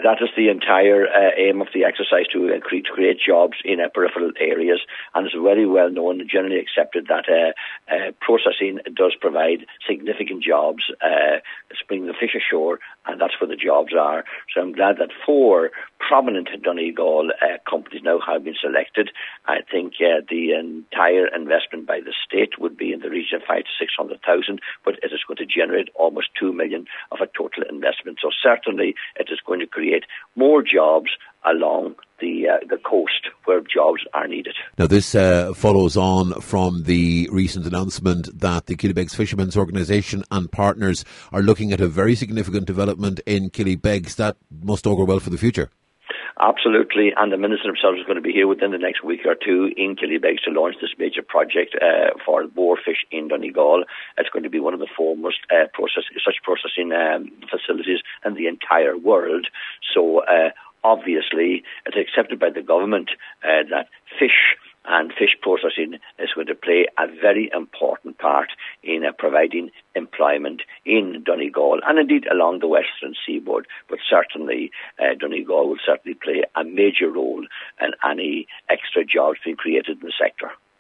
That is the entire aim of the exercise, to create jobs in peripheral areas, and it's very well known and generally accepted that processing does provide significant jobs. It's bringing the fish ashore, and that's where the jobs are. So I'm glad that 4 prominent Donegal companies now have been selected. I think the entire investment by the state would be in the region of 500,000 to 600,000, but it is going to generate almost 2 million of a total investment. So certainly it is going to create more jobs along the coast where jobs are needed. Now this follows on from the recent announcement that the Killybegs Fishermen's Organisation and partners are looking at a very significant development in Killybegs. That must augur well for the future. Absolutely, and the Minister himself is going to be here within the next week or two in Killybegs to launch this major project for boarfish in Donegal. It's going to be one of the foremost such processing facilities in the entire world. So obviously, it's accepted by the government that fish and fish processing is going to play a very important part in providing employment in Donegal and indeed along the western seaboard. But certainly Donegal will certainly play a major role in any extra jobs being created in the sector.